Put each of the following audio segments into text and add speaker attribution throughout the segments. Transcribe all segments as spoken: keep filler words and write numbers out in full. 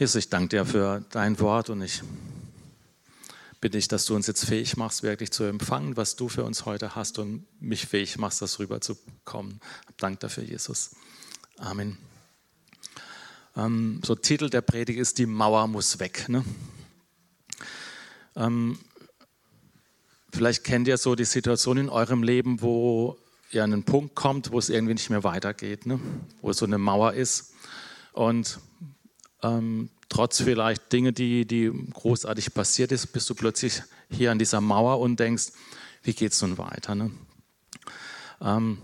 Speaker 1: Jesus, ich danke dir für dein Wort und ich bitte dich, dass du uns jetzt fähig machst, wirklich zu empfangen, was du für uns heute hast und mich fähig machst, das rüberzukommen. Dank dafür, Jesus. Amen. Ähm, so Titel der Predigt ist, die Mauer muss weg. Ne? Ähm, vielleicht kennt ihr so die Situation in eurem Leben, wo ihr an einen Punkt kommt, wo es irgendwie nicht mehr weitergeht, ne? Wo so eine Mauer ist und ähm, trotz vielleicht Dinge, die, die großartig passiert ist, bist du plötzlich hier an dieser Mauer und denkst, wie geht es nun weiter? Ne? Ähm,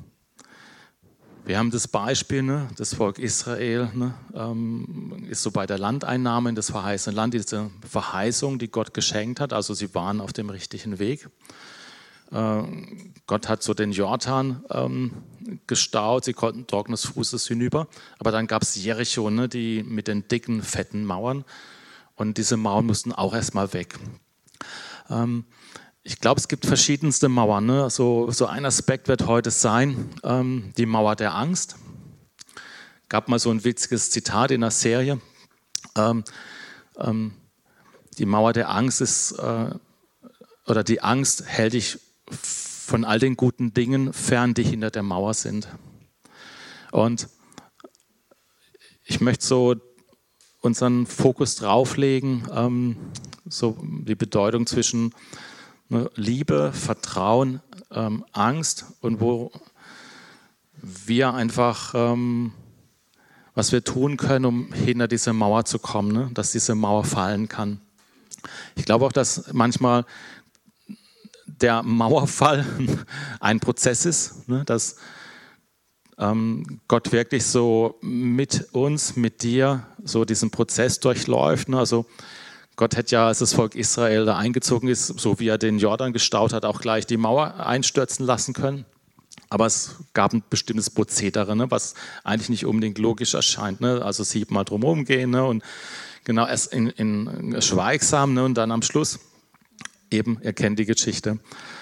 Speaker 1: wir haben das Beispiel, ne? Das Volk Israel ne? ähm, ist so bei der Landeinnahme in das verheißene Land, diese Verheißung, die Gott geschenkt hat, also sie waren auf dem richtigen Weg. Äh, Gott hat so den Jordan ähm, gestaut, sie konnten trockenen Fußes hinüber, aber dann gab es Jericho, ne, die mit den dicken, fetten Mauern und diese Mauern mussten auch erstmal weg. Ähm, ich glaube, es gibt verschiedenste Mauern. Ne? So, so ein Aspekt wird heute sein, ähm, die Mauer der Angst. Gab mal so ein witziges Zitat in einer Serie. Ähm, ähm, die Mauer der Angst ist, äh, oder die Angst hält dich von all den guten Dingen fern, die hinter der Mauer sind. Und ich möchte so unseren Fokus drauflegen, ähm, so die Bedeutung zwischen ne, Liebe, Vertrauen, ähm, Angst und wo wir einfach, ähm, was wir tun können, um hinter diese Mauer zu kommen, ne, dass diese Mauer fallen kann. Ich glaube auch, dass manchmal der Mauerfall ein Prozess ist, ne, dass ähm, Gott wirklich so mit uns, mit dir, so diesen Prozess durchläuft. Ne? Also Gott hätte ja, als das Volk Israel da eingezogen ist, so wie er den Jordan gestaut hat, auch gleich die Mauer einstürzen lassen können. Aber es gab ein bestimmtes Prozedere, ne, was eigentlich nicht unbedingt logisch erscheint. Ne? Also siebenmal drumherum gehen ne, und genau erst in, in schweigsam ne, und dann am Schluss eben, ihr kennt die Geschichte.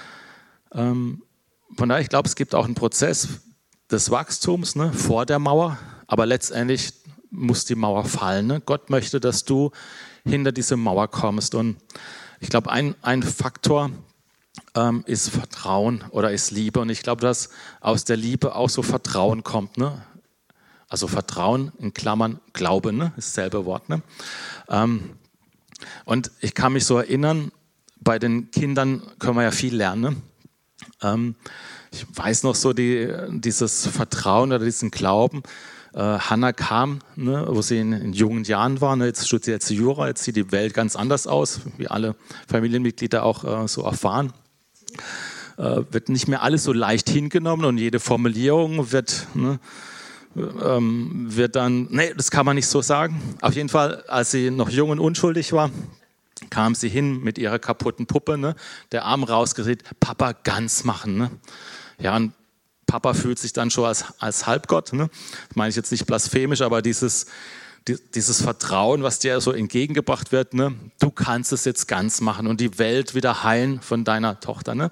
Speaker 1: Ähm, von daher, ich glaube, es gibt auch einen Prozess des Wachstums ne, vor der Mauer, aber letztendlich muss die Mauer fallen. Ne? Gott möchte, dass du hinter diese Mauer kommst. Und ich glaube, ein, ein Faktor ähm, ist Vertrauen oder ist Liebe. Und ich glaube, dass aus der Liebe auch so Vertrauen kommt. Ne? Also Vertrauen in Klammern Glaube, ne? Ist dasselbe Wort. Ne? Ähm, und ich kann mich so erinnern, bei den Kindern können wir ja viel lernen. Ne? Ähm, ich weiß noch so die, dieses Vertrauen oder diesen Glauben. Äh, Hannah kam, ne, wo sie in, in jungen Jahren war. Ne, jetzt studiert sie Jura, jetzt sieht die Welt ganz anders aus, wie alle Familienmitglieder auch äh, so erfahren. Äh, wird nicht mehr alles so leicht hingenommen und jede Formulierung wird, ne, ähm, wird dann, nee, das kann man nicht so sagen. Auf jeden Fall, als sie noch jung und unschuldig war, kam sie hin mit ihrer kaputten Puppe, ne? Der Arm rausgedreht, Papa ganz machen. Ne? Ja, und Papa fühlt sich dann schon als, als Halbgott. Ne? Das meine ich jetzt nicht blasphemisch, aber dieses, die, dieses Vertrauen, was dir so entgegengebracht wird, ne? Du kannst es jetzt ganz machen und die Welt wieder heilen von deiner Tochter. Ne?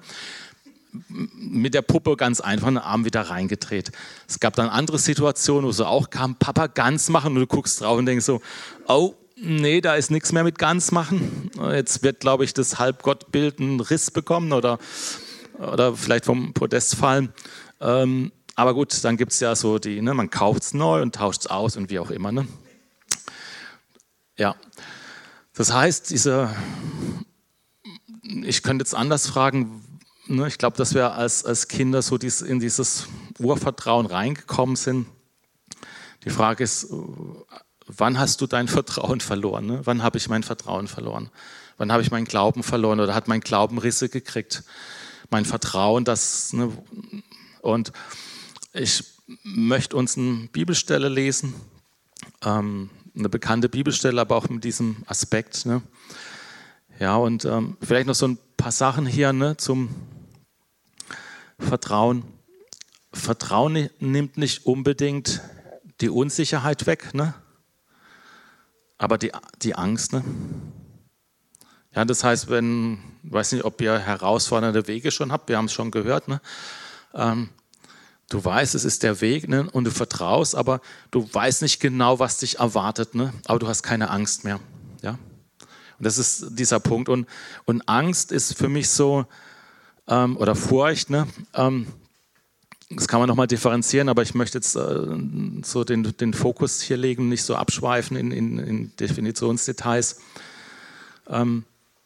Speaker 1: Mit der Puppe ganz einfach den Arm wieder reingedreht. Es gab dann andere Situationen, wo sie auch kam, Papa ganz machen und du guckst drauf und denkst so, oh, nee, da ist nichts mehr mit ganz machen. Jetzt wird, glaube ich, das Halbgottbild einen Riss bekommen oder, oder vielleicht vom Podest fallen. Ähm, aber gut, dann gibt es ja so die, ne, man kauft es neu und tauscht es aus und wie auch immer. Ne? Ja, das heißt, diese, ich könnte jetzt anders fragen, ne, ich glaube, dass wir als, als Kinder so dies, in dieses Urvertrauen reingekommen sind. Die Frage ist, wann hast du dein Vertrauen verloren? Ne? Wann habe ich mein Vertrauen verloren? Wann habe ich meinen Glauben verloren oder hat mein Glauben Risse gekriegt? Mein Vertrauen, das... Ne? Und ich möchte uns eine Bibelstelle lesen, ähm, eine bekannte Bibelstelle, aber auch mit diesem Aspekt. Ne? Ja, und ähm, vielleicht noch so ein paar Sachen hier ne, zum Vertrauen. Vertrauen nimmt nicht unbedingt die Unsicherheit weg, ne? Aber die, die Angst, ne? Ja, das heißt, wenn, ich weiß nicht, ob ihr herausfordernde Wege schon habt, wir haben es schon gehört, ne? Ähm, du weißt, es ist der Weg, ne? Und du vertraust, aber du weißt nicht genau, was dich erwartet, ne? Aber du hast keine Angst mehr. Ja? Und das ist dieser Punkt. Und, und Angst ist für mich so, ähm, oder Furcht, ne? ähm, das kann man nochmal differenzieren, aber ich möchte jetzt äh, so den, den Fokus hier legen, nicht so abschweifen in, in, in Definitionsdetails. Ähm,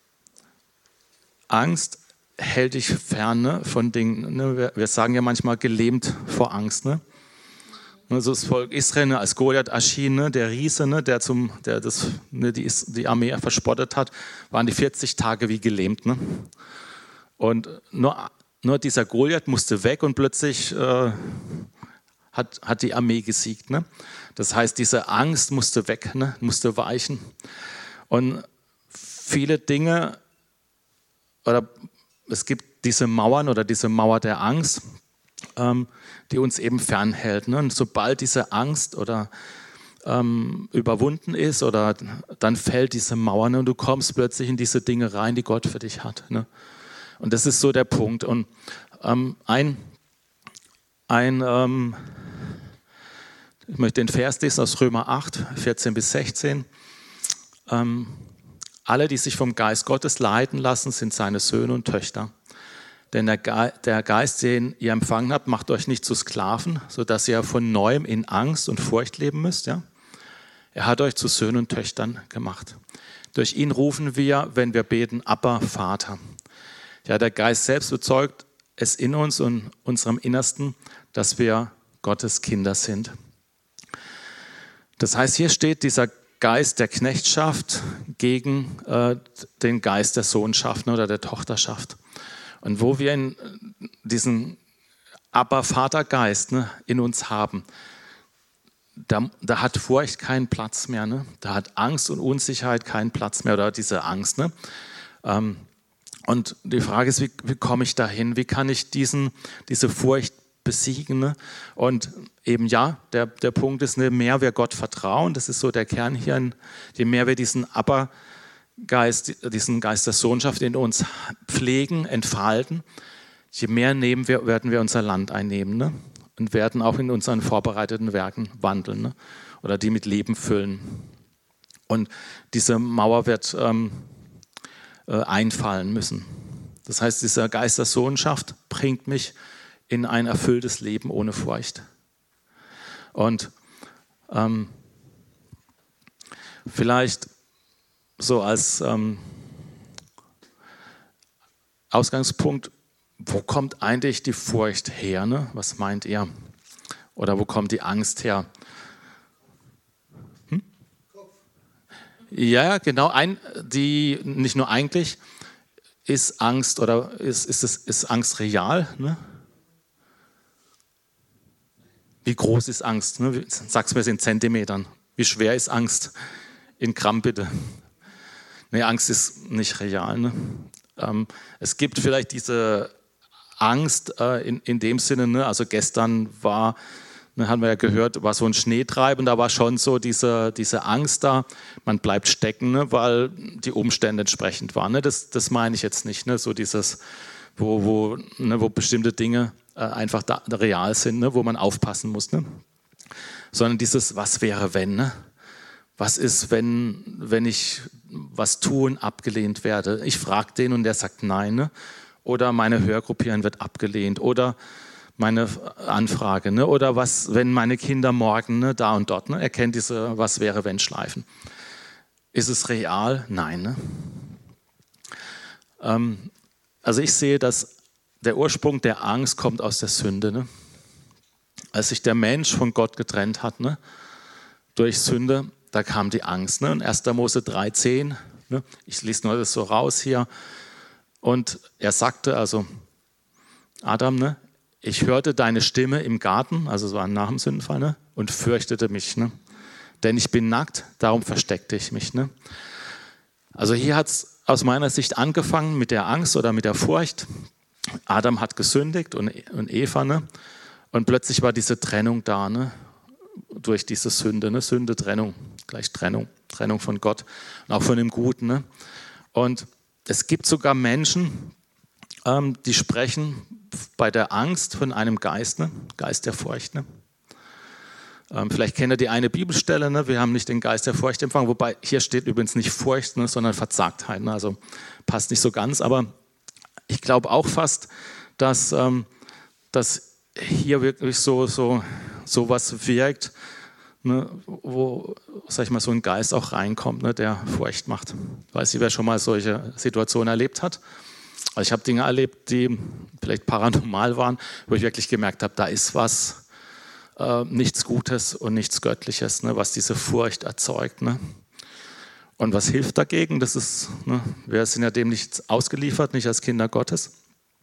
Speaker 1: Angst hält dich fern, ne, von Dingen. Ne? Wir, wir sagen ja manchmal gelähmt vor Angst. Ne? Also das Volk Israel, ne, als Goliath erschien, ne, der Riese, ne, der, zum, der das, ne, die, die Armee verspottet hat, waren die vierzig Tage wie gelähmt. Ne? Und nur, nur dieser Goliath musste weg und plötzlich äh, hat, hat die Armee gesiegt. Ne? Das heißt, diese Angst musste weg, ne, musste weichen. Und viele Dinge, oder es gibt diese Mauern oder diese Mauer der Angst, ähm, die uns eben fernhält. Ne? Und sobald diese Angst oder ähm, überwunden ist, oder dann fällt diese Mauer, ne? Und du kommst plötzlich in diese Dinge rein, die Gott für dich hat. Ne? Und das ist so der Punkt. Und ähm, ein, ein ähm, ich möchte den Vers lesen aus Römer acht, vierzehn bis sechzehn. Ähm, Alle, die sich vom Geist Gottes leiten lassen, sind seine Söhne und Töchter. Denn der, Ge- der Geist, den ihr empfangen habt, macht euch nicht zu Sklaven, sodass ihr von Neuem in Angst und Furcht leben müsst. Ja? Er hat euch zu Söhnen und Töchtern gemacht. Durch ihn rufen wir, wenn wir beten, Abba, Vater. Ja, der Geist selbst bezeugt es in uns und unserem Innersten, dass wir Gottes Kinder sind. Das heißt, hier steht dieser Geist der Knechtschaft gegen äh, den Geist der Sohnschaft, ne, oder der Tochterschaft. Und wo wir in diesen Abba-Vater-Geist, ne, in uns haben, da, da hat Furcht keinen Platz mehr. Ne? Da hat Angst und Unsicherheit keinen Platz mehr, oder diese Angst. Ne? Ähm, und die Frage ist, wie, wie komme ich dahin? Wie kann ich diesen, diese Furcht besiegen? Ne? Und eben ja, der, der Punkt ist, je mehr wir Gott vertrauen, das ist so der Kern hier, je mehr wir diesen Abba-Geist, diesen Geist der Sohnschaft in uns pflegen, entfalten, je mehr nehmen wir, werden wir unser Land einnehmen, ne? Und werden auch in unseren vorbereiteten Werken wandeln, ne? Oder die mit Leben füllen. Und diese Mauer wird ähm, äh, einfallen müssen. Das heißt, dieser Geist der Sohnschaft bringt mich in ein erfülltes Leben ohne Furcht. Und ähm, vielleicht so als ähm, Ausgangspunkt, wo kommt eigentlich die Furcht her? Ne? Was meint ihr? Oder wo kommt die Angst her? Hm? Ja, genau. Ein, die, nicht nur eigentlich, ist Angst oder ist, ist, es, ist Angst real? Ne? Wie groß ist Angst? Ne? Sag's mir es in Zentimetern. Wie schwer ist Angst? In Gramm bitte. Nee, Angst ist nicht real. Ne? Ähm, es gibt vielleicht diese Angst äh, in, in dem Sinne, ne? Also gestern war, ne, haben wir ja gehört, war so ein Schneetreiben, da war schon so diese, diese Angst da, man bleibt stecken, ne? Weil die Umstände entsprechend waren. Ne? Das, das meine ich jetzt nicht, ne? So dieses, wo, wo, ne, wo bestimmte Dinge äh, einfach da, da real sind, ne? Wo man aufpassen muss. Ne? Sondern dieses, was wäre, wenn? Ne? Was ist, wenn, wenn ich was tue und abgelehnt werde? Ich frage den und der sagt nein. Ne? Oder meine Hörgruppierung wird abgelehnt. Oder meine Anfrage. Ne? Oder was, wenn meine Kinder morgen, ne, da und dort. Ne? Er kennt diese Was wäre, wenn Schleifen. Ist es real? Nein. Ne? Ähm, also ich sehe, dass der Ursprung der Angst kommt aus der Sünde. Ne? Als sich der Mensch von Gott getrennt hat, ne? Durch Sünde, da kam die Angst. Ne? In erster Mose drei zehn, ne? Ich lese nur das so raus hier. Und er sagte, also Adam, ne? Ich hörte deine Stimme im Garten, also so nach dem Sündenfall, ne? Und fürchtete mich. Ne? Denn ich bin nackt, darum versteckte ich mich. Ne? Also hier hat es aus meiner Sicht angefangen mit der Angst oder mit der Furcht. Adam hat gesündigt und, und Eva, ne? Und plötzlich war diese Trennung da, ne? Durch diese Sünde, ne? Sünde, Trennung, gleich Trennung, Trennung von Gott und auch von dem Guten. Ne? Und es gibt sogar Menschen, ähm, die sprechen bei der Angst von einem Geist, ne? Geist der Furcht. Ne? Ähm, vielleicht kennt ihr die eine Bibelstelle, ne? Wir haben nicht den Geist der Furcht empfangen, wobei hier steht übrigens nicht Furcht, ne? sondern Verzagtheit. Ne? Also passt nicht so ganz, aber ich glaube auch fast, dass, ähm, dass hier wirklich so, so, so was wirkt, ne, wo, sag ich mal, so ein Geist auch reinkommt, ne, der Furcht macht. Ich weiß nicht, wer schon mal solche Situationen erlebt hat. Also ich habe Dinge erlebt, die vielleicht paranormal waren, wo ich wirklich gemerkt habe, da ist was, äh, nichts Gutes und nichts Göttliches, ne, was diese Furcht erzeugt. Ne. Und was hilft dagegen? Das ist, ne, wir sind ja dem nicht ausgeliefert, nicht als Kinder Gottes.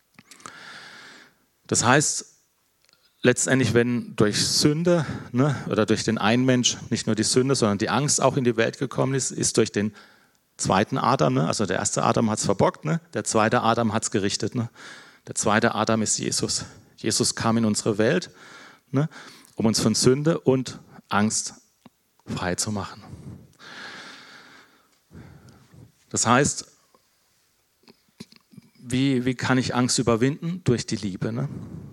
Speaker 1: Das heißt, letztendlich, wenn durch Sünde, ne, oder durch den einen Mensch nicht nur die Sünde, sondern die Angst auch in die Welt gekommen ist, ist durch den zweiten Adam, ne, also der erste Adam hat es verbockt, ne, der zweite Adam hat es gerichtet. Ne. Der zweite Adam ist Jesus. Jesus kam in unsere Welt, ne, um uns von Sünde und Angst frei zu machen. Das heißt, wie, wie kann ich Angst überwinden? Durch die Liebe. Ne?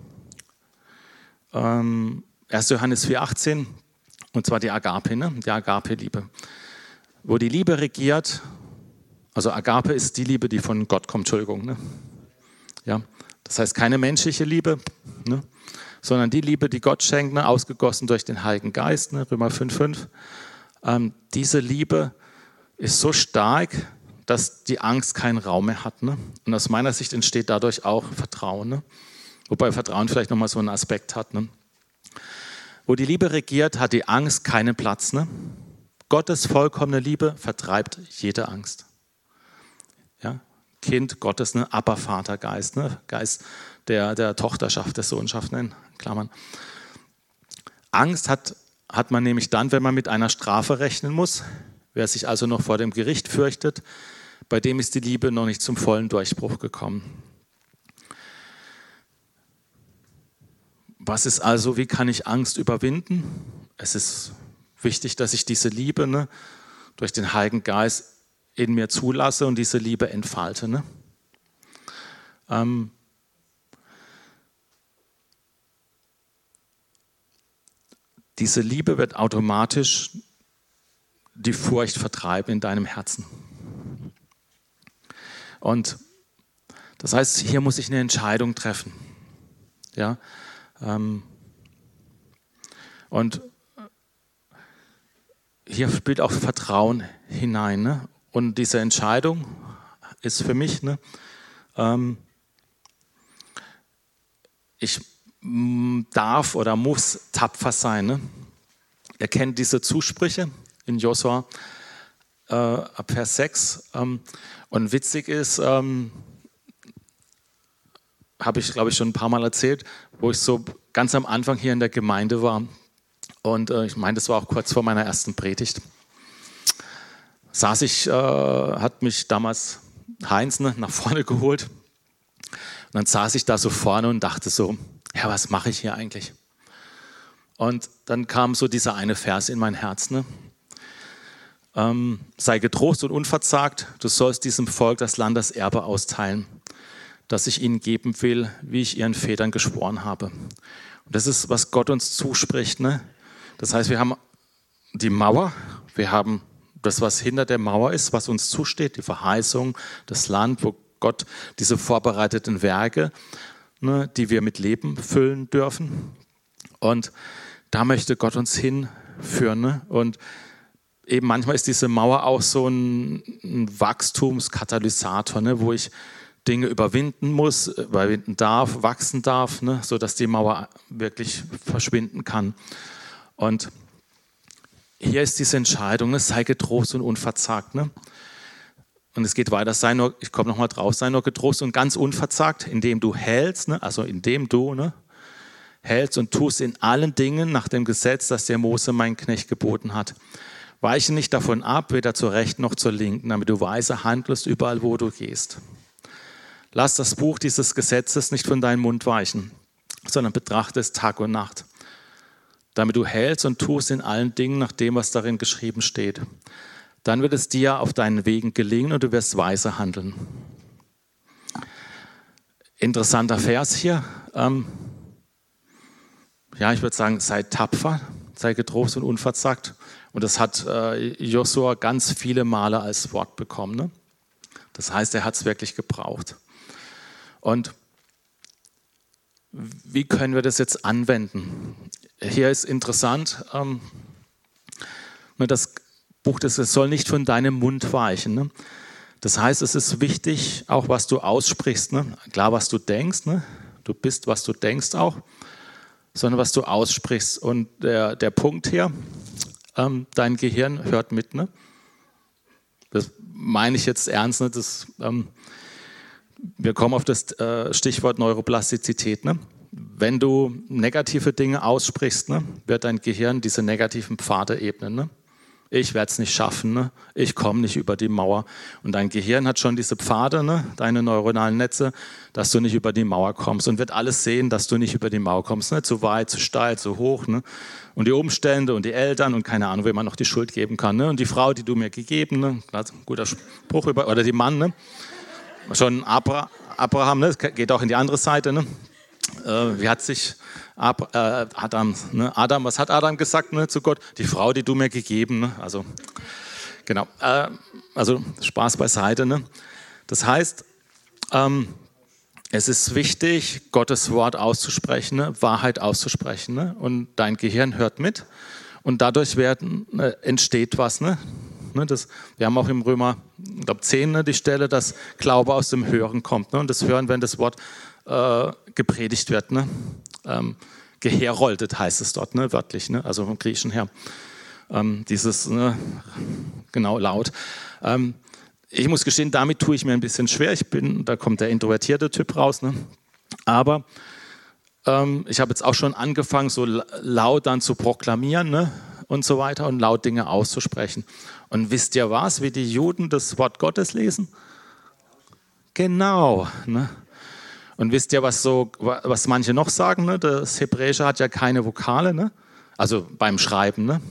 Speaker 1: Ähm, erster Johannes vier achtzehn, und zwar die Agape, ne? Die Agape-Liebe. Wo die Liebe regiert, also Agape ist die Liebe, die von Gott kommt, Entschuldigung. Ne? Ja? Das heißt keine menschliche Liebe, ne? sondern die Liebe, die Gott schenkt, ne? ausgegossen durch den Heiligen Geist, ne? Römer fünf fünf. Ähm, diese Liebe ist so stark, dass die Angst keinen Raum mehr hat. Ne? Und aus meiner Sicht entsteht dadurch auch Vertrauen. Ne? Wobei Vertrauen vielleicht nochmal so einen Aspekt hat. Ne? Wo die Liebe regiert, hat die Angst keinen Platz. Ne? Gottes vollkommene Liebe vertreibt jede Angst. Ja? Kind Gottes, ne? Abba, Vater, Geist. Ne? Geist der, der Tochterschaft, der Sohnschaft, ne? In Klammern. Angst hat, hat man nämlich dann, wenn man mit einer Strafe rechnen muss. Wer sich also noch vor dem Gericht fürchtet, bei dem ist die Liebe noch nicht zum vollen Durchbruch gekommen. Was ist also, wie kann ich Angst überwinden? Es ist wichtig, dass ich diese Liebe, ne, durch den Heiligen Geist in mir zulasse und diese Liebe entfalte. Ne? Ähm, diese Liebe wird automatisch die Furcht vertreiben in deinem Herzen. Und das heißt, hier muss ich eine Entscheidung treffen. Ja, ähm, und hier spielt auch Vertrauen hinein. Ne? Und diese Entscheidung ist für mich, ne, ähm, ich darf oder muss tapfer sein. Ne? Ihr kennt diese Zusprüche in Josua äh, ab Vers sechs. Ähm, und witzig ist, ähm, habe ich, glaube ich, schon ein paar Mal erzählt, wo ich so ganz am Anfang hier in der Gemeinde war. Und äh, ich meine, das war auch kurz vor meiner ersten Predigt. Saß ich, äh, hat mich damals Heinz, ne, nach vorne geholt. Und dann saß ich da so vorne und dachte so, ja, was mache ich hier eigentlich? Und dann kam so dieser eine Vers in mein Herz, ne? Ähm, sei getrost und unverzagt, du sollst diesem Volk das Landeserbe austeilen, das ich ihnen geben will, wie ich ihren Vätern geschworen habe. Und das ist, was Gott uns zuspricht. Ne? Das heißt, wir haben die Mauer, wir haben das, was hinter der Mauer ist, was uns zusteht, die Verheißung, das Land, wo Gott diese vorbereiteten Werke, ne, die wir mit Leben füllen dürfen. Und da möchte Gott uns hinführen. Ne? Und eben manchmal ist diese Mauer auch so ein, ein Wachstumskatalysator, ne, wo ich Dinge überwinden muss, überwinden darf, wachsen darf, ne, sodass die Mauer wirklich verschwinden kann. Und hier ist diese Entscheidung, ne, sei getrost und unverzagt. Ne? Und es geht weiter, sei nur, ich komme nochmal drauf, sei nur getrost und ganz unverzagt, indem du hältst, ne, also indem du ne, hältst und tust in allen Dingen nach dem Gesetz, das der Mose, mein Knecht, geboten hat. Weiche nicht davon ab, weder zur Rechten noch zur Linken, damit du weise handelst überall, wo du gehst. Lass das Buch dieses Gesetzes nicht von deinem Mund weichen, sondern betrachte es Tag und Nacht, damit du hältst und tust in allen Dingen nach dem, was darin geschrieben steht. Dann wird es dir auf deinen Wegen gelingen und du wirst weise handeln. Interessanter Vers hier. Ähm, ja, ich würde sagen, sei tapfer, sei getrost und unverzagt. Und das hat äh, Josua ganz viele Male als Wort bekommen. Ne? Das heißt, er hat es wirklich gebraucht. Und wie können wir das jetzt anwenden? Hier ist interessant, ähm, das Buch, das soll nicht von deinem Mund weichen. Ne? Das heißt, es ist wichtig, auch was du aussprichst. Ne? Klar, was du denkst, ne? Du bist, was du denkst auch, sondern was du aussprichst. Und der, der Punkt hier, ähm, dein Gehirn hört mit. Ne? Das meine ich jetzt ernst. Ne? Das, ähm, wir kommen auf das äh, Stichwort Neuroplastizität. Ne? Wenn du negative Dinge aussprichst, ne, wird dein Gehirn diese negativen Pfade ebnen. Ne? Ich werde es nicht schaffen, ne? Ich komme nicht über die Mauer. Und dein Gehirn hat schon diese Pfade, ne? Deine neuronalen Netze, dass du nicht über die Mauer kommst und wird alles sehen, dass du nicht über die Mauer kommst. Ne? Zu weit, zu steil, zu hoch. Ne? Und die Umstände und die Eltern und keine Ahnung, wem man noch die Schuld geben kann. Ne? Und die Frau, die du mir gegeben, ne? Guter Spruch über, oder die Mann, ne? Schon Abra, Abraham, ne? Das geht auch in die andere Seite. Ne? Äh, wie hat sich Ab, äh, Adam, ne? Adam, was hat Adam gesagt, ne, zu Gott? Die Frau, die du mir gegeben. Ne? Also, genau. Äh, also Spaß beiseite. Ne? Das heißt, ähm, es ist wichtig, Gottes Wort auszusprechen, ne? Wahrheit auszusprechen. Ne? Und dein Gehirn hört mit. Und dadurch werden, äh, entsteht was. Ne? Ne? Das, wir haben auch im Römer, ich glaube, zehn ne, die Stelle, dass Glaube aus dem Hören kommt. Ne? Und das Hören, wenn das Wort äh, gepredigt wird. Ne? Ähm, geheroldet heißt es dort, ne, wörtlich, ne, also vom Griechischen her. Ähm, dieses, ne, genau, laut. Ähm, ich muss gestehen, damit tue ich mir ein bisschen schwer. Ich bin, da kommt der introvertierte Typ raus. Ne? Aber ähm, ich habe jetzt auch schon angefangen, so laut dann zu proklamieren, ne, und so weiter und laut Dinge auszusprechen. Und wisst ihr was, wie die Juden das Wort Gottes lesen? Genau, ne? Und wisst ihr, was, so, was manche noch sagen? Ne? Das Hebräische hat ja keine Vokale, ne? Also beim Schreiben. Ne?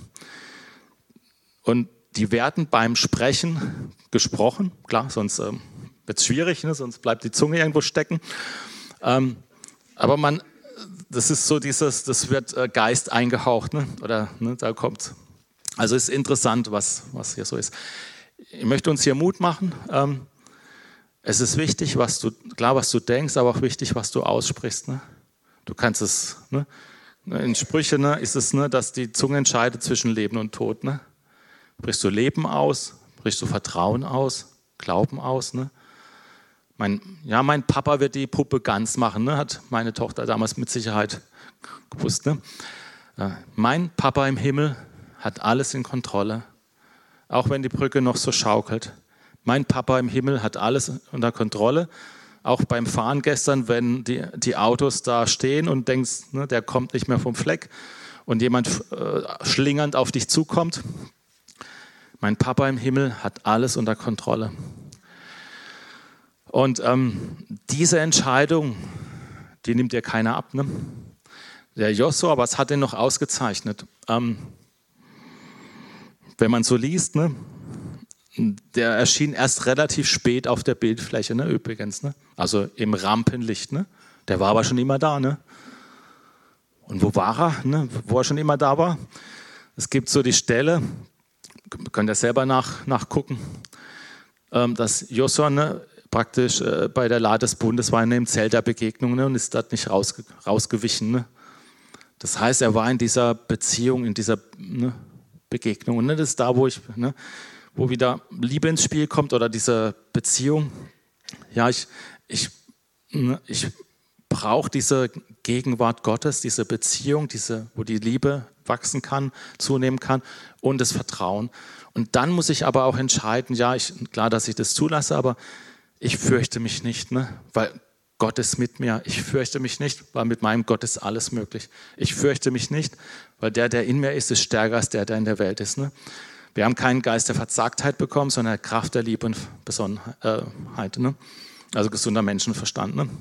Speaker 1: Und die werden beim Sprechen gesprochen. Klar, sonst ähm, wird es schwierig, ne? Sonst bleibt die Zunge irgendwo stecken. Ähm, aber man, das ist so dieses, das wird äh, Geist eingehaucht. Ne? Oder ne, da kommt. Also ist interessant, was, was hier so ist. Ich möchte uns hier Mut machen. Ähm, Es ist wichtig, was du, klar, was du denkst, aber auch wichtig, was du aussprichst. Ne? Du kannst es, ne? In Sprüchen ne, ist es, ne, dass die Zunge entscheidet zwischen Leben und Tod. Ne? Brichst du Leben aus, brichst du Vertrauen aus, Glauben aus. Ne? Mein, ja, mein Papa wird die Puppe ganz machen, ne? Hat meine Tochter damals mit Sicherheit gewusst. Ne? Ja, mein Papa im Himmel hat alles in Kontrolle, auch wenn die Brücke noch so schaukelt. Mein Papa im Himmel hat alles unter Kontrolle. Auch beim Fahren gestern, wenn die, die Autos da stehen und denkst, ne, der kommt nicht mehr vom Fleck und jemand äh, schlingernd auf dich zukommt. Mein Papa im Himmel hat alles unter Kontrolle. Und ähm, diese Entscheidung, die nimmt dir keiner ab. Ne? Der Josua, was hat ihn noch ausgezeichnet? Ähm, wenn man so liest, ne? Der erschien erst relativ spät auf der Bildfläche, ne, übrigens. Ne? Also im Rampenlicht. Ne? Der war aber schon immer da. Ne? Und wo war er? Ne? Wo er schon immer da war? Es gibt so die Stelle, könnt ihr selber nach, nachgucken, ähm, dass Josua ne, praktisch äh, bei der Lade des Bundes war im Zelt der Begegnung, ne, und ist dort nicht rausge rausgewichen. Ne? Das heißt, er war in dieser Beziehung, in dieser ne, Begegnung. Und ne, das ist da, wo ich... Ne, wo wieder Liebe ins Spiel kommt oder diese Beziehung. Ja, ich, ich, ich brauche diese Gegenwart Gottes, diese Beziehung, diese, wo die Liebe wachsen kann, zunehmen kann und das Vertrauen. Und dann muss ich aber auch entscheiden, ja, ich, klar, dass ich das zulasse, aber ich fürchte mich nicht, ne? Weil Gott ist mit mir. Ich fürchte mich nicht, weil mit meinem Gott ist alles möglich. Ich fürchte mich nicht, weil der, der in mir ist, ist stärker als der, der in der Welt ist, ne? Wir haben keinen Geist der Verzagtheit bekommen, sondern Kraft der Liebe und Besonnenheit. Ne? Also gesunder Menschenverstand. Ne?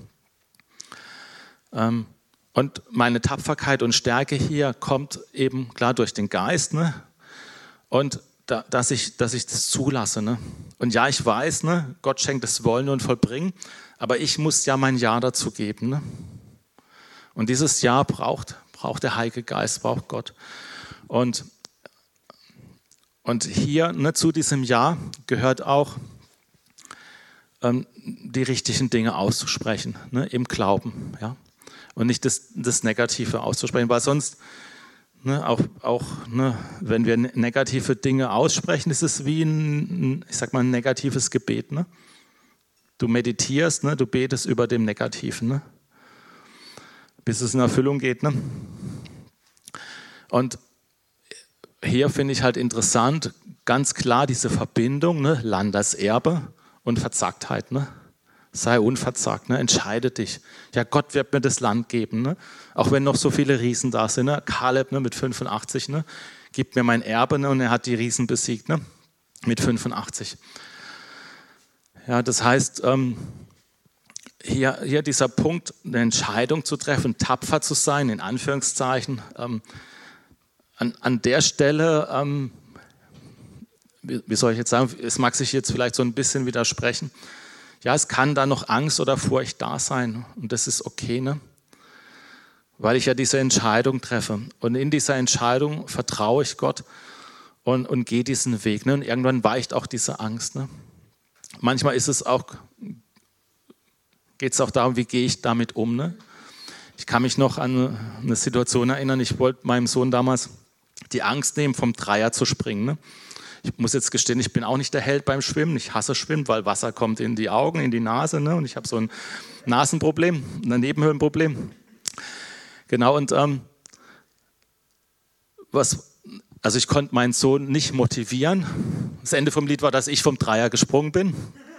Speaker 1: Ähm, und meine Tapferkeit und Stärke hier kommt eben klar durch den Geist. Ne? Und da, dass, ich, dass ich das zulasse. Ne? Und ja, ich weiß, ne, Gott schenkt das Wollen und Vollbringen, aber ich muss ja mein Ja dazu geben. Ne? Und dieses Ja braucht, braucht der Heilige Geist, braucht Gott. Und, und hier ne, zu diesem Ja gehört auch, ähm, die richtigen Dinge auszusprechen, ne, im Glauben. Ja? Und nicht das, das Negative auszusprechen, weil sonst, ne, auch, auch ne, wenn wir negative Dinge aussprechen, ist es wie ein, ich sag mal, ein negatives Gebet. Ne? Du meditierst, ne, du betest über dem Negativen, ne? Bis es in Erfüllung geht. Ne? Und hier finde ich halt interessant, ganz klar diese Verbindung, ne, Landeserbe und Verzagtheit. Ne? Sei unverzagt, ne? Entscheide dich. Ja, Gott wird mir das Land geben, ne? Auch wenn noch so viele Riesen da sind. Ne? Kaleb ne, mit fünfundachtzig, ne? Gibt mir mein Erbe, ne? Und er hat die Riesen besiegt, ne? Mit fünfundachtzig. Ja, das heißt, ähm, hier, hier dieser Punkt, eine Entscheidung zu treffen, tapfer zu sein, in Anführungszeichen, ähm, an, an der Stelle, ähm, wie, wie soll ich jetzt sagen, es mag sich jetzt vielleicht so ein bisschen widersprechen. Ja, es kann da noch Angst oder Furcht da sein und das ist okay, ne? Weil ich ja diese Entscheidung treffe. Und in dieser Entscheidung vertraue ich Gott und, und gehe diesen Weg. Ne? Und irgendwann weicht auch diese Angst. Ne? Manchmal ist es auch, geht es auch darum, wie gehe ich damit um. Ne? Ich kann mich noch an eine Situation erinnern, ich wollte meinem Sohn damals die Angst nehmen, vom Dreier zu springen. Ne? Ich muss jetzt gestehen, ich bin auch nicht der Held beim Schwimmen. Ich hasse Schwimmen, weil Wasser kommt in die Augen, in die Nase. Ne? Und ich habe so ein Nasenproblem, ein Nebenhöhlenproblem. Genau, und ähm, was, also ich konnte meinen Sohn nicht motivieren. Das Ende vom Lied war, dass ich vom Dreier gesprungen bin.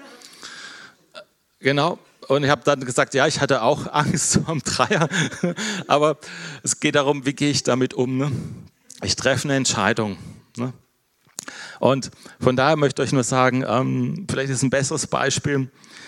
Speaker 1: Genau, und ich habe dann gesagt, ja, ich hatte auch Angst vom Dreier. Aber es geht darum, wie gehe ich damit um. Ne? Ich treffe eine Entscheidung. Ne? Und von daher möchte ich euch nur sagen, ähm, vielleicht ist ein besseres Beispiel,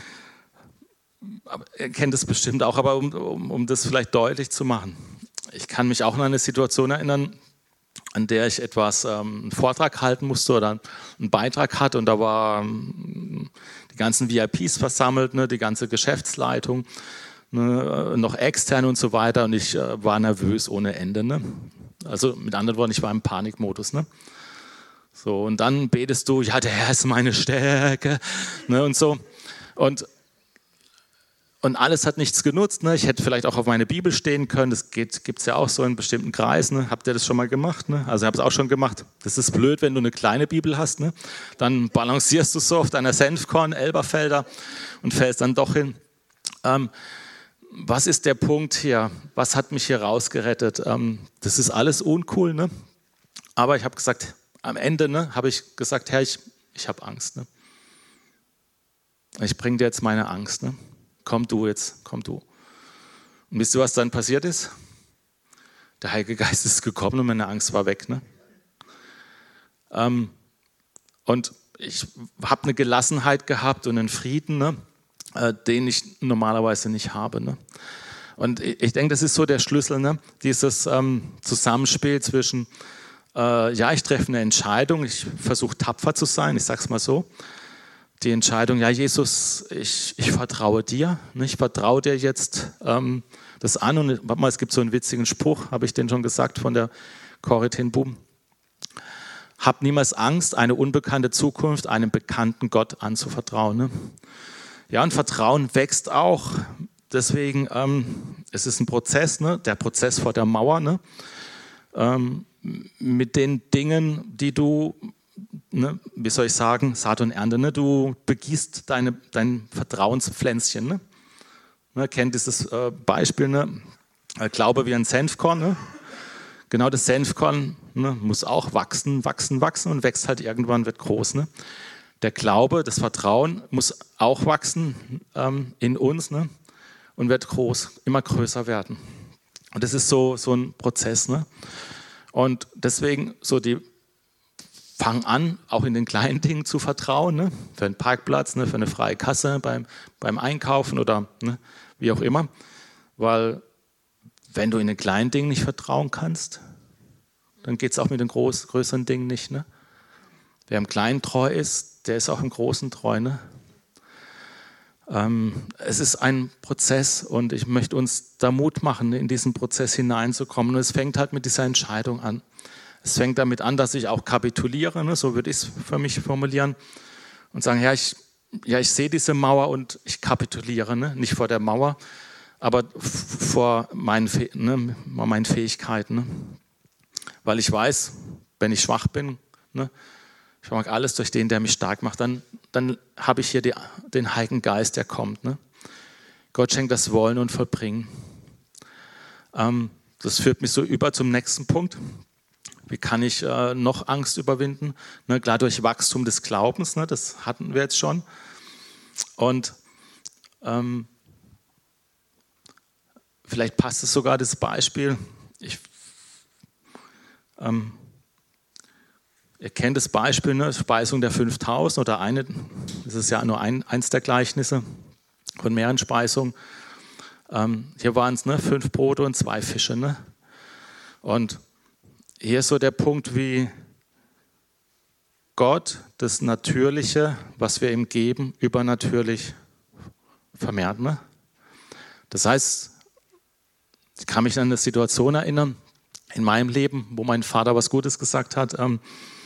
Speaker 1: ihr kennt es bestimmt auch, aber um, um, um das vielleicht deutlich zu machen. Ich kann mich auch an eine Situation erinnern, an der ich etwas, ähm, einen Vortrag halten musste oder einen Beitrag hatte und da waren die ganzen V I Ps versammelt, ne, die ganze Geschäftsleitung, ne, noch extern und so weiter und ich äh, war nervös ohne Ende. Ne? Also mit anderen Worten, ich war im Panikmodus. Ne? So, und dann betest du, ja, der Herr ist meine Stärke, ne, und so. Und, und alles hat nichts genutzt. Ne? Ich hätte vielleicht auch auf meine Bibel stehen können. Das gibt es ja auch so in bestimmten Kreisen. Ne? Habt ihr das schon mal gemacht? Ne? Also ich habe es auch schon gemacht. Das ist blöd, wenn du eine kleine Bibel hast. Ne? Dann balancierst du so auf deiner Senfkorn, Elberfelder und fällst dann doch hin. Ähm, was ist der Punkt hier? Was hat mich hier rausgerettet? Ähm, das ist alles uncool. Ne? Aber ich habe gesagt, am Ende ne, habe ich gesagt, Herr, ich, ich habe Angst. Ne? Ich bringe dir jetzt meine Angst. Ne? Komm du jetzt, komm du. Und wisst ihr, was dann passiert ist? Der Heilige Geist ist gekommen und meine Angst war weg. Ne? Ähm, und ich habe eine Gelassenheit gehabt und einen Frieden, ne, äh, den ich normalerweise nicht habe. Ne? Und ich, ich denke, das ist so der Schlüssel, ne? Dieses ähm, Zusammenspiel zwischen ja, ich treffe eine Entscheidung, ich versuche tapfer zu sein, ich sage es mal so. Die Entscheidung, ja Jesus, ich, ich vertraue dir, ich vertraue dir jetzt ähm, das an. Und warte mal, es gibt so einen witzigen Spruch, habe ich den schon gesagt, von der Corrie ten Boom. Hab niemals Angst, eine unbekannte Zukunft einem bekannten Gott anzuvertrauen. Ne? Ja, und Vertrauen wächst auch. Deswegen, ähm, es ist ein Prozess, ne? Der Prozess vor der Mauer, ne? ähm, mit den Dingen, die du, ne, wie soll ich sagen, Saat und Ernte, ne, du begießt deine, dein Vertrauenspflänzchen. Ne? Ne, kennt dieses äh, Beispiel, ne? Glaube wie ein Senfkorn. Ne? Genau, das Senfkorn ne, muss auch wachsen, wachsen, wachsen und wächst halt irgendwann, wird groß. Ne? Der Glaube, das Vertrauen muss auch wachsen ähm, in uns, ne? Und wird groß, immer größer werden. Und das ist so, so ein Prozess. Ne? Und deswegen so die, fang an, auch in den kleinen Dingen zu vertrauen, ne? Für einen Parkplatz, ne? Für eine freie Kasse beim, beim Einkaufen oder ne? Wie auch immer. Weil wenn du in den kleinen Dingen nicht vertrauen kannst, dann geht es auch mit den groß, größeren Dingen nicht. Ne? Wer im Kleinen treu ist, der ist auch im Großen treu. Ne? Ähm, es ist ein Prozess und ich möchte uns da Mut machen, in diesen Prozess hineinzukommen. Und es fängt halt mit dieser Entscheidung an. Es fängt damit an, dass ich auch kapituliere, ne? So würde ich es für mich formulieren, und sagen, ja, ich, ja, ich sehe diese Mauer und ich kapituliere, ne? Nicht vor der Mauer, aber vor meinen, ne, meinen Fähigkeiten. Ne? Weil ich weiß, wenn ich schwach bin, ne, ich mag alles durch den, der mich stark macht, dann, dann habe ich hier die, den Heiligen Geist, der kommt. Ne? Gott schenkt das Wollen und Vollbringen. Ähm, das führt mich so über zum nächsten Punkt. Wie kann ich äh, noch Angst überwinden? Ne, klar, durch Wachstum des Glaubens, ne, das hatten wir jetzt schon. Und ähm, vielleicht passt es sogar, das Beispiel. Ich, ähm, ihr kennt das Beispiel, ne, Speisung der fünftausend oder eine, das ist ja nur ein, eins der Gleichnisse von mehreren Speisungen. Ähm, hier waren es ne, fünf Brote und zwei Fische. Ne? Und hier ist so der Punkt, wie Gott das Natürliche, was wir ihm geben, übernatürlich vermehrt. Ne? Das heißt, ich kann mich an eine Situation erinnern in meinem Leben, wo mein Vater was Gutes gesagt hat. Ähm,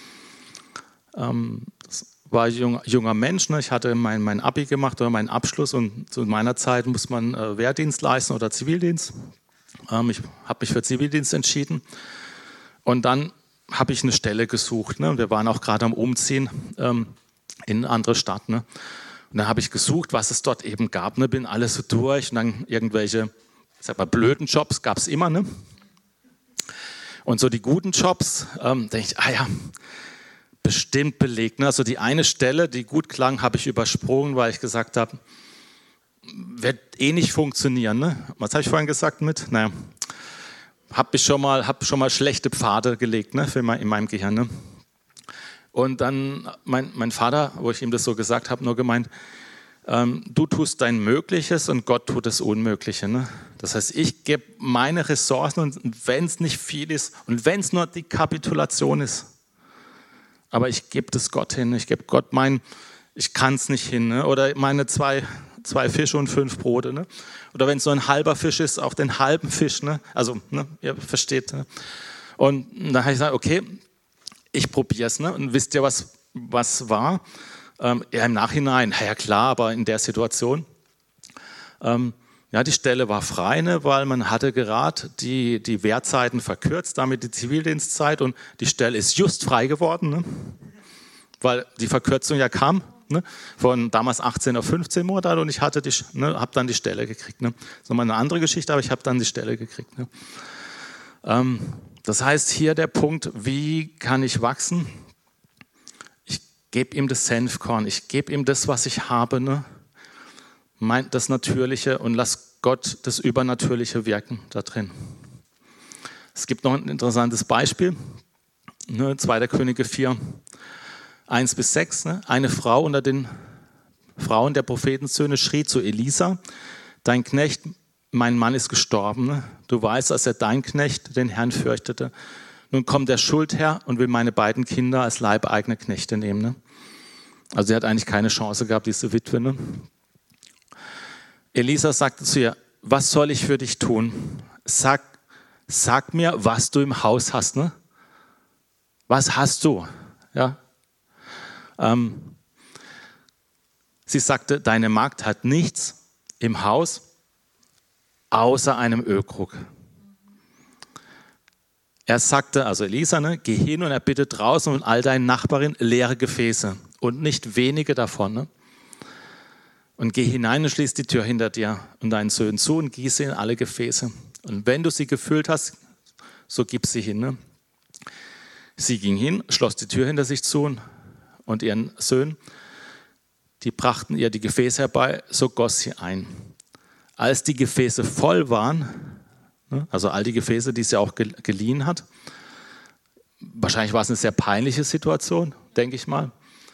Speaker 1: ähm, das war ein junger, junger Mensch. Ne? Ich hatte mein, mein Abi gemacht oder meinen Abschluss und zu meiner Zeit muss man äh, Wehrdienst leisten oder Zivildienst. Ähm, ich habe mich für Zivildienst entschieden. Und dann habe ich eine Stelle gesucht. Ne? Wir waren auch gerade am Umziehen ähm, in eine andere Stadt. Ne? Und dann habe ich gesucht, was es dort eben gab. Ne? Bin alles so durch und dann irgendwelche, ich sag mal, blöden Jobs gab es immer. Ne? Und so die guten Jobs, ähm, denke ich, ah ja, bestimmt belegt. Ne? Also die eine Stelle, die gut klang, habe ich übersprungen, weil ich gesagt habe, wird eh nicht funktionieren. Ne? Was habe ich vorhin gesagt mit? Naja. Habe ich schon mal, hab schon mal schlechte Pfade gelegt, ne, für mein, in meinem Gehirn. Ne? Und dann mein, mein Vater, wo ich ihm das so gesagt habe, nur gemeint, ähm, du tust dein Mögliches und Gott tut das Unmögliche. Ne? Das heißt, ich gebe meine Ressourcen und wenn es nicht viel ist und wenn es nur die Kapitulation ist, aber ich gebe das Gott hin. Ich gebe Gott mein, ich kann es nicht hin. Ne? Oder meine zwei, zwei Fische und fünf Brote. Ne? Oder wenn es so ein halber Fisch ist, auch den halben Fisch. Ne? Also, ne? Ihr versteht. Ne? Und dann habe ich gesagt, okay, ich probiere es. Ne? Und wisst ihr, was, was war? Ähm, ja, im Nachhinein, ja klar, aber in der Situation. Ähm, ja, die Stelle war frei, ne? Weil man hatte gerade die, die Wehrzeiten verkürzt, damit die Zivildienstzeit. Und die Stelle ist just frei geworden, ne? Weil die Verkürzung ja kam. Ne, von damals achtzehn auf fünfzehn Monate und ich hatte die, ne, habe dann die Stelle gekriegt. Ne. Das ist nochmal eine andere Geschichte, aber ich habe dann die Stelle gekriegt. Ne. Ähm, das heißt, hier der Punkt, wie kann ich wachsen? Ich gebe ihm das Senfkorn, ich gebe ihm das, was ich habe, ne, mein, das Natürliche und lass Gott das Übernatürliche wirken da drin. Es gibt noch ein interessantes Beispiel, ne, zweiter Könige vier. eins bis sechs, ne? Eine Frau unter den Frauen der Prophetensöhne schrie zu Elisa, dein Knecht, mein Mann ist gestorben. Ne? Du weißt, dass er dein Knecht den Herrn fürchtete. Nun kommt der Schuldherr und will meine beiden Kinder als leibeigene Knechte nehmen. Ne? Also sie hat eigentlich keine Chance gehabt, diese Witwe. Ne? Elisa sagte zu ihr, was soll ich für dich tun? Sag, sag mir, was du im Haus hast. Ne? Was hast du? Ja. Ähm, sie sagte, deine Magd hat nichts im Haus außer einem Ölkrug. Er sagte, also Elisa, ne, geh hin und erbitte draußen von all deinen Nachbarinnen leere Gefäße und nicht wenige davon. Ne? Und geh hinein und schließ die Tür hinter dir und deinen Söhnen zu und gieße in alle Gefäße. Und wenn du sie gefüllt hast, so gib sie hin. Ne? Sie ging hin, schloss die Tür hinter sich zu und und ihren Söhnen, die brachten ihr die Gefäße herbei, so goss sie ein. Als die Gefäße voll waren, also all die Gefäße, die sie auch geliehen hat, wahrscheinlich war es eine sehr peinliche Situation, denke ich mal,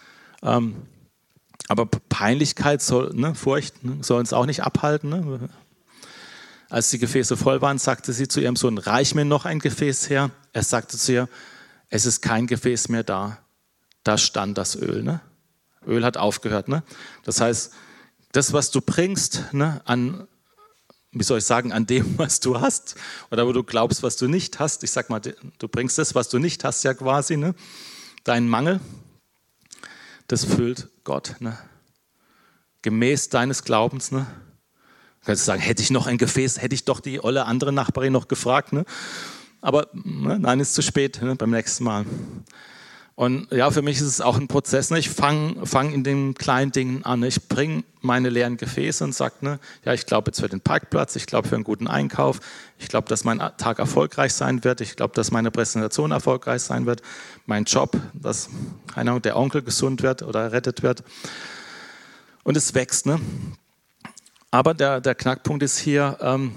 Speaker 1: aber Peinlichkeit, soll, ne, Furcht ne, soll uns auch nicht abhalten. Ne? Als die Gefäße voll waren, sagte sie zu ihrem Sohn, reich mir noch ein Gefäß her. Er sagte zu ihr, es ist kein Gefäß mehr da. da stand das Öl. Ne? Öl hat aufgehört. Ne? Das heißt, das, was du bringst, ne, an, wie soll ich sagen, an dem, was du hast, oder wo du glaubst, was du nicht hast, ich sag mal, du bringst das, was du nicht hast, ja quasi, ne? Deinen Mangel, das füllt Gott. Ne? Gemäß deines Glaubens. Ne? Du kannst sagen, hätte ich noch ein Gefäß, hätte ich doch die olle andere Nachbarin noch gefragt. Ne? Aber ne, nein, ist zu spät, ne, beim nächsten Mal. Und ja, für mich ist es auch ein Prozess. Ne? Ich fange fang in den kleinen Dingen an. Ne? Ich bringe meine leeren Gefäße und sage, ne, ja, ich glaube jetzt für den Parkplatz, ich glaube für einen guten Einkauf, ich glaube, dass mein Tag erfolgreich sein wird, ich glaube, dass meine Präsentation erfolgreich sein wird, mein Job, dass keine Ahnung, der Onkel gesund wird oder errettet wird. Und es wächst. Ne? Aber der, der Knackpunkt ist hier, ähm,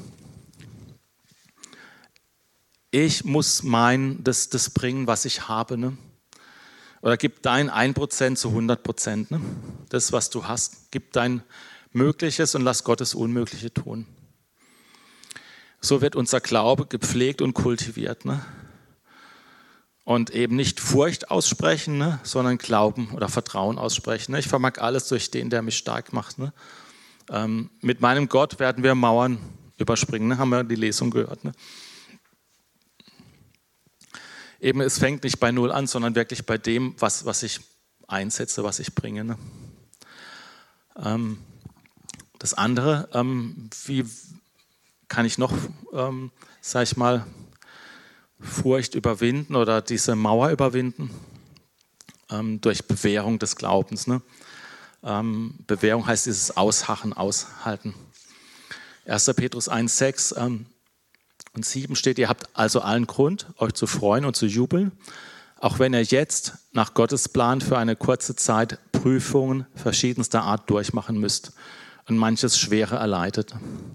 Speaker 1: ich muss mein, das, das bringen, was ich habe. Ne? Oder gib dein ein Prozent zu hundert Prozent. Ne? Das, was du hast. Gib dein Mögliches und lass Gottes Unmögliche tun. So wird unser Glaube gepflegt und kultiviert. Ne? Und eben nicht Furcht aussprechen, ne? sondern Glauben oder Vertrauen aussprechen. Ne? Ich vermag alles durch den, der mich stark macht. Ne? Ähm, mit meinem Gott werden wir Mauern überspringen. Ne? Haben wir die Lesung gehört. Ne? Eben, es fängt nicht bei Null an, sondern wirklich bei dem, was, was ich einsetze, was ich bringe. Ne? Ähm, das andere, ähm, wie kann ich noch, ähm, sag ich mal, Furcht überwinden oder diese Mauer überwinden? Ähm, durch Bewährung des Glaubens. Ne? Ähm, Bewährung heißt dieses Ausharren, Aushalten. erster Petrus eins sechs ähm, und sieben steht, ihr habt also allen Grund, euch zu freuen und zu jubeln, auch wenn ihr jetzt nach Gottes Plan für eine kurze Zeit Prüfungen verschiedenster Art durchmachen müsst und manches Schwere erleidet.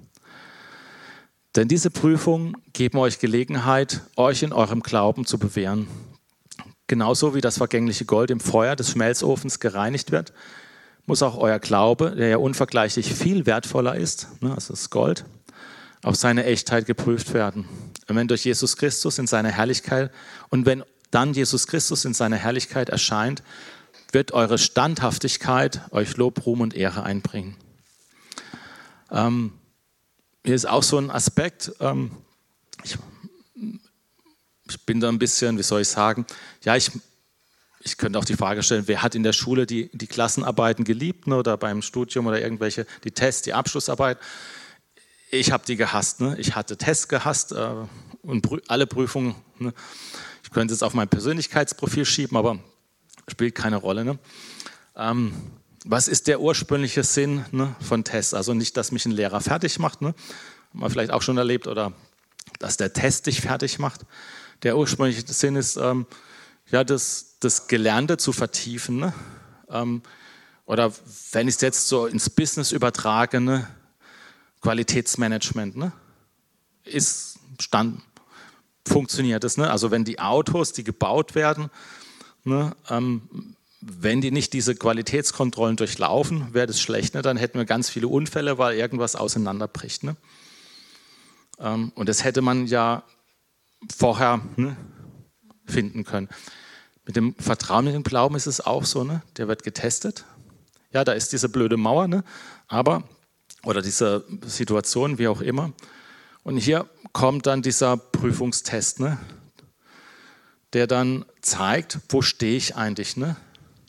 Speaker 1: Denn diese Prüfungen geben euch Gelegenheit, euch in eurem Glauben zu bewähren. Genauso wie das vergängliche Gold im Feuer des Schmelzofens gereinigt wird, muss auch euer Glaube, der ja unvergleichlich viel wertvoller ist, also das Gold, auf seine Echtheit geprüft werden. Und wenn durch Jesus Christus in seiner Herrlichkeit und wenn dann Jesus Christus in seiner Herrlichkeit erscheint, wird eure Standhaftigkeit euch Lob, Ruhm und Ehre einbringen. Ähm, hier ist auch so ein Aspekt, ähm, ich, ich bin da ein bisschen, wie soll ich sagen, ja, ich, ich könnte auch die Frage stellen, wer hat in der Schule die, die Klassenarbeiten geliebt, ne, oder beim Studium oder irgendwelche, die Tests, die Abschlussarbeit. Ich habe die gehasst. Ne? Ich hatte Tests gehasst äh, und prü- alle Prüfungen. Ne? Ich könnte es auf mein Persönlichkeitsprofil schieben, aber spielt keine Rolle. Ne? Ähm, was ist der ursprüngliche Sinn, ne, von Tests? Also nicht, dass mich ein Lehrer fertig macht, ne? Haben wir vielleicht auch schon erlebt, oder dass der Test dich fertig macht. Der ursprüngliche Sinn ist, ähm, ja, das, das Gelernte zu vertiefen. Ne? Ähm, oder wenn ich es jetzt so ins Business übertrage, ne? Qualitätsmanagement, ne? Ist Stand, funktioniert es. Ne? Also wenn die Autos, die gebaut werden, ne, ähm, wenn die nicht diese Qualitätskontrollen durchlaufen, wäre das schlecht. Ne? Dann hätten wir ganz viele Unfälle, weil irgendwas auseinanderbricht. Ne? Ähm, und das hätte man ja vorher, ne, finden können. Mit dem Vertrauen, mit dem Glauben ist es auch so. Ne? Der wird getestet. Ja, da ist diese blöde Mauer, ne? aber oder diese Situation, wie auch immer. Und hier kommt dann dieser Prüfungstest, ne? Der dann zeigt, wo stehe ich eigentlich? Ne?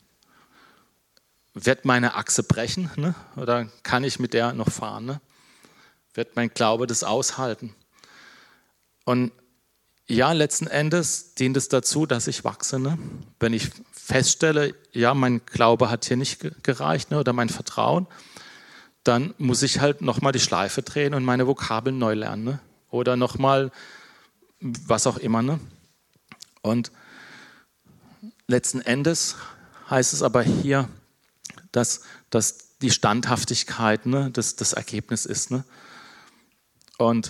Speaker 1: Wird meine Achse brechen, ne? Oder kann ich mit der noch fahren? Ne? Wird mein Glaube das aushalten? Und ja, letzten Endes dient es dazu, dass ich wachse. Ne? Wenn ich feststelle, ja, mein Glaube hat hier nicht gereicht, ne? Oder mein Vertrauen, dann muss ich halt nochmal die Schleife drehen und meine Vokabeln neu lernen. Ne? Oder nochmal was auch immer. Ne? Und letzten Endes heißt es aber hier, dass, dass die Standhaftigkeit, ne, das, das Ergebnis ist. Ne? Und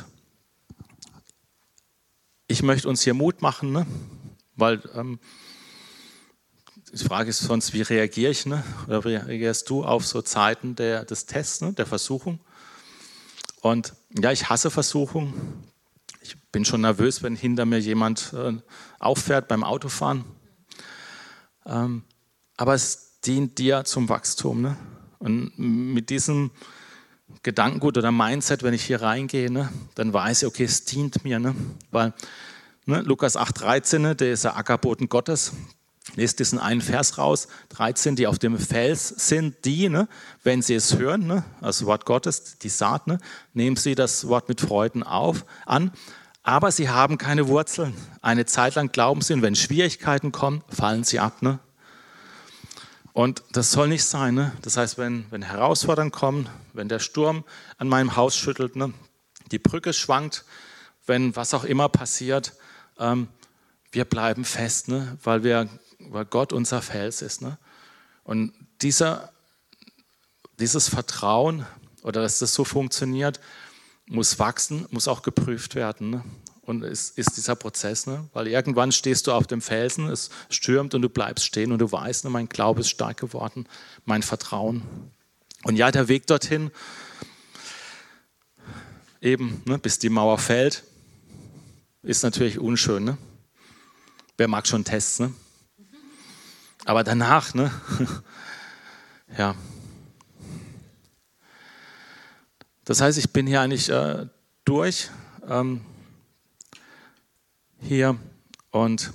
Speaker 1: ich möchte uns hier Mut machen, ne? Weil ähm, die Frage ist sonst, wie reagiere ich, ne? Oder wie reagierst du auf so Zeiten der, des Tests, ne? Der Versuchung? Und ja, ich hasse Versuchung. Ich bin schon nervös, wenn hinter mir jemand äh, auffährt beim Autofahren. Ähm, aber es dient dir zum Wachstum. Ne? Und mit diesem Gedankengut oder Mindset, wenn ich hier reingehe, ne, dann weiß ich, okay, es dient mir. Ne? Weil ne, Lukas acht dreizehn, ne, der ist der Ackerboden Gottes. Lest diesen einen Vers raus, dreizehn, die auf dem Fels sind, die, ne, wenn sie es hören, ne, das Wort Gottes, die Saat, ne, nehmen sie das Wort mit Freuden auf, an, aber sie haben keine Wurzeln. Eine Zeit lang glauben sie und wenn Schwierigkeiten kommen, fallen sie ab. Ne? Und das soll nicht sein. Ne? Das heißt, wenn, wenn Herausforderungen kommen, wenn der Sturm an meinem Haus schüttelt, ne, die Brücke schwankt, wenn was auch immer passiert, ähm, wir bleiben fest, ne, weil wir weil Gott unser Fels ist. Ne? Und dieser, dieses Vertrauen, oder dass das so funktioniert, muss wachsen, muss auch geprüft werden. Ne? Und es ist dieser Prozess, ne? Weil irgendwann stehst du auf dem Felsen, es stürmt und du bleibst stehen und du weißt, ne, mein Glaube ist stark geworden, mein Vertrauen. Und ja, der Weg dorthin, eben ne, bis die Mauer fällt, ist natürlich unschön. Ne? Wer mag schon Tests, ne? Aber danach, ne? Ja. Das heißt, ich bin hier eigentlich äh, durch ähm, hier und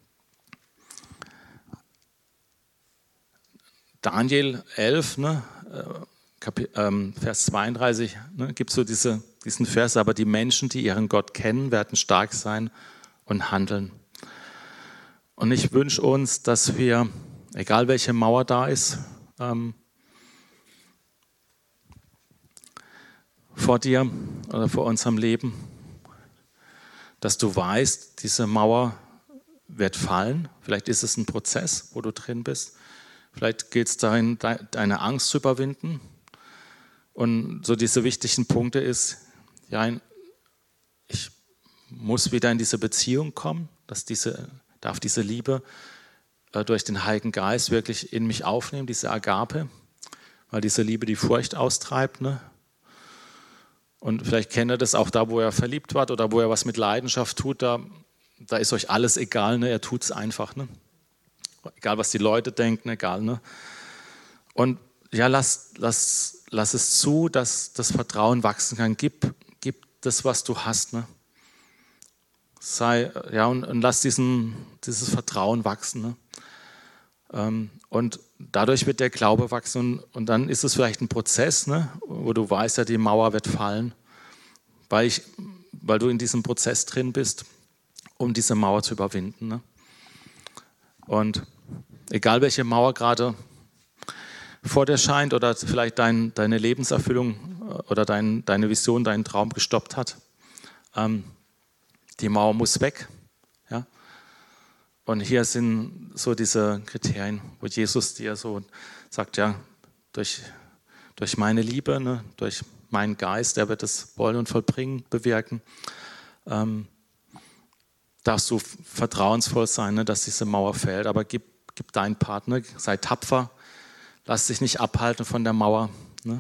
Speaker 1: Daniel elf, ne? Kapi- ähm, Vers zweiunddreißig, ne? Gibt so diese, diesen Vers, aber die Menschen, die ihren Gott kennen, werden stark sein und handeln. Und ich wünsche uns, dass wir, egal welche Mauer da ist, ähm, vor dir oder vor unserem Leben, dass du weißt, diese Mauer wird fallen. Vielleicht ist es ein Prozess, wo du drin bist. Vielleicht geht es dahin, deine Angst zu überwinden. Und so diese wichtigen Punkte ist, ja, ich muss wieder in diese Beziehung kommen, dass diese darf diese Liebe äh, durch den Heiligen Geist wirklich in mich aufnehmen, diese Agape, weil diese Liebe die Furcht austreibt. Ne? Und vielleicht kennt ihr das auch da, wo ihr verliebt wart oder wo ihr was mit Leidenschaft tut, da, da ist euch alles egal, ne? Ihr tut es einfach. Ne? Egal, was die Leute denken, egal. Ne? Und ja, lass, lass, lass es zu, dass das Vertrauen wachsen kann. Gib, gib das, was du hast. Ne? Sei, ja, und, und lass diesen, dieses Vertrauen wachsen. Ne? Ähm, und dadurch wird der Glaube wachsen. Und, und dann ist es vielleicht ein Prozess, ne? Wo du weißt, ja, die Mauer wird fallen, weil, ich, weil du in diesem Prozess drin bist, um diese Mauer zu überwinden. Ne? Und egal, welche Mauer gerade vor dir scheint oder vielleicht dein, deine Lebenserfüllung oder dein, deine Vision, deinen Traum gestoppt hat, ähm, die Mauer muss weg. Ja? Und hier sind so diese Kriterien, wo Jesus dir so sagt, ja, durch, durch meine Liebe, ne, durch meinen Geist, der wird das wollen und vollbringen, bewirken, ähm, darfst du vertrauensvoll sein, ne, dass diese Mauer fällt. Aber gib, gib deinen Part, ne, sei tapfer, lass dich nicht abhalten von der Mauer. Ne.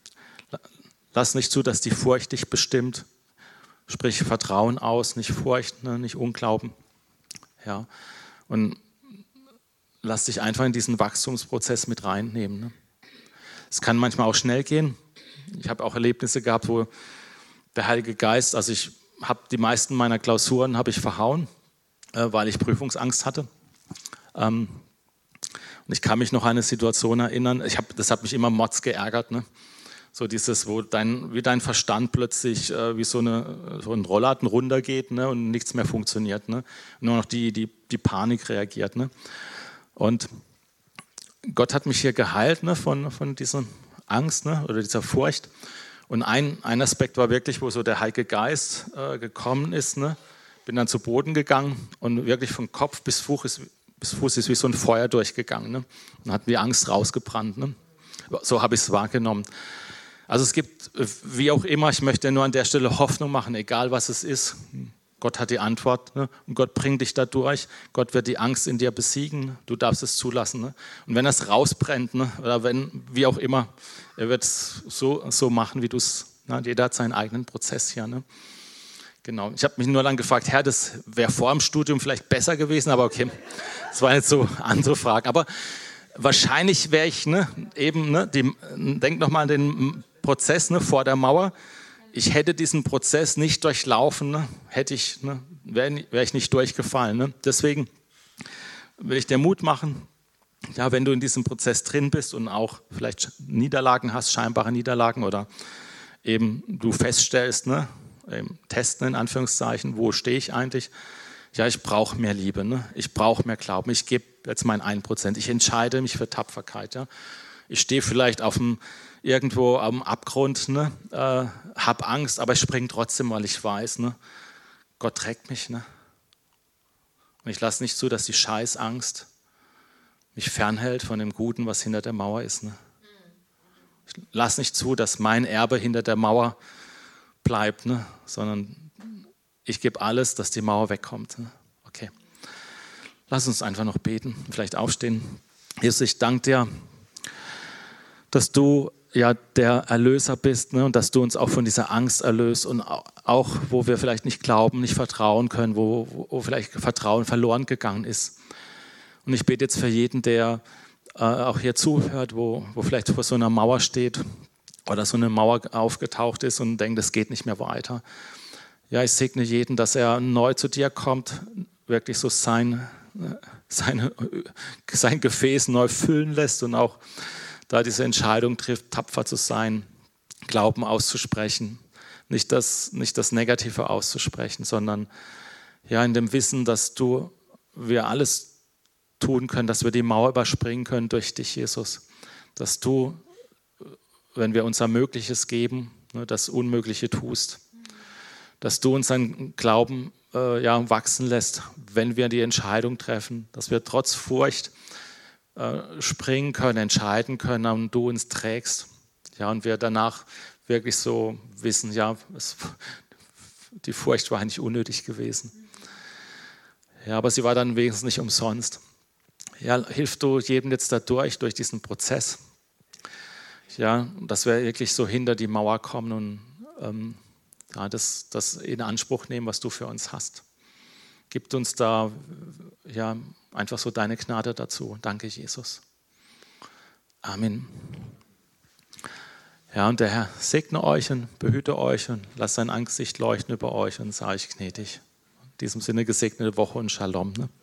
Speaker 1: Lass nicht zu, dass die Furcht dich bestimmt. Sprich Vertrauen aus, nicht Furcht, ne, nicht Unglauben. Ja. Und lass dich einfach in diesen Wachstumsprozess mit reinnehmen. Ne. Es kann manchmal auch schnell gehen. Ich habe auch Erlebnisse gehabt, wo der Heilige Geist, also ich habe die meisten meiner Klausuren habe ich verhauen, äh, weil ich Prüfungsangst hatte. Ähm, und ich kann mich noch an eine Situation erinnern, ich hab, das hat mich immer mords geärgert, ne. So dieses, wo dein, wie dein Verstand plötzlich äh, wie so, eine, so ein Rollladen runtergeht, ne, und nichts mehr funktioniert. Ne, nur noch die, die, die Panik reagiert. Ne. Und Gott hat mich hier geheilt, ne, von, von dieser Angst, ne, oder dieser Furcht. Und ein, ein Aspekt war wirklich, wo so der Heilige Geist äh, gekommen ist. Ne. Bin dann zu Boden gegangen und wirklich von Kopf bis Fuß ist, bis Fuß ist wie so ein Feuer durchgegangen. Ne. Und hat die Angst rausgebrannt. Ne. So habe ich es wahrgenommen. Also es gibt, wie auch immer, ich möchte nur an der Stelle Hoffnung machen, egal was es ist. Gott hat die Antwort, ne? Und Gott bringt dich da durch. Gott wird die Angst in dir besiegen. Du darfst es zulassen. Ne? Und wenn das rausbrennt, ne? Oder wenn, wie auch immer, er wird es so, so machen, wie du es, ne? Jeder hat seinen eigenen Prozess hier. Ne? Genau. Ich habe mich nur dann gefragt, Herr, das wäre vor dem Studium vielleicht besser gewesen, aber okay, das waren jetzt so andere Fragen. Aber wahrscheinlich wäre ich, ne, eben, ne, die, denk nochmal an den Prozess, ne, vor der Mauer. Ich hätte diesen Prozess nicht durchlaufen, ne, hätte ich, ne, wäre wär ich nicht durchgefallen. Ne. Deswegen will ich dir Mut machen, ja, wenn du in diesem Prozess drin bist und auch vielleicht Niederlagen hast, scheinbare Niederlagen oder eben du feststellst, ne, testen in Anführungszeichen, wo stehe ich eigentlich? Ja, ich brauche mehr Liebe, ne? Ich brauche mehr Glauben, ich gebe jetzt mein ein Prozent, ich entscheide mich für Tapferkeit. Ja? Ich stehe vielleicht auf dem, irgendwo am Abgrund, ne? äh, habe Angst, aber ich springe trotzdem, weil ich weiß, ne? Gott trägt mich. Ne? Und ich lasse nicht zu, dass die Scheißangst mich fernhält von dem Guten, was hinter der Mauer ist. Ne? Ich lasse nicht zu, dass mein Erbe hinter der Mauer bleibt, ne? Sondern ich gebe alles, dass die Mauer wegkommt. Ne? Okay. Lass uns einfach noch beten, vielleicht aufstehen. Jesus, ich danke dir, dass du ja der Erlöser bist, ne? Und dass du uns auch von dieser Angst erlöst und auch, wo wir vielleicht nicht glauben, nicht vertrauen können, wo, wo vielleicht Vertrauen verloren gegangen ist. Und ich bete jetzt für jeden, der äh, auch hier zuhört, wo, wo vielleicht vor so einer Mauer steht, oder so eine Mauer aufgetaucht ist und denkt, es geht nicht mehr weiter. Ja, ich segne jeden, dass er neu zu dir kommt, wirklich so sein, seine, sein Gefäß neu füllen lässt und auch da diese Entscheidung trifft, tapfer zu sein, Glauben auszusprechen, nicht das, nicht das Negative auszusprechen, sondern ja, in dem Wissen, dass du, wir alles tun können, dass wir die Mauer überspringen können durch dich, Jesus, dass du, wenn wir unser Mögliches geben, ne, das Unmögliche tust. Dass du unseren Glauben äh, ja, wachsen lässt, wenn wir die Entscheidung treffen, dass wir trotz Furcht äh, springen können, entscheiden können und du uns trägst. Ja, und wir danach wirklich so wissen, ja, es, die Furcht war eigentlich unnötig gewesen. Ja, aber sie war dann wenigstens nicht umsonst. Ja, hilf du jedem jetzt dadurch, durch diesen Prozess. Ja, dass wir wirklich so hinter die Mauer kommen und ähm, ja, das, das in Anspruch nehmen, was du für uns hast. Gib uns da ja, einfach so deine Gnade dazu. Danke, Jesus. Amen. Ja, und der Herr segne euch und behüte euch und lasst sein Angesicht leuchten über euch und sei euch gnädig. In diesem Sinne gesegnete Woche und Shalom. Ne?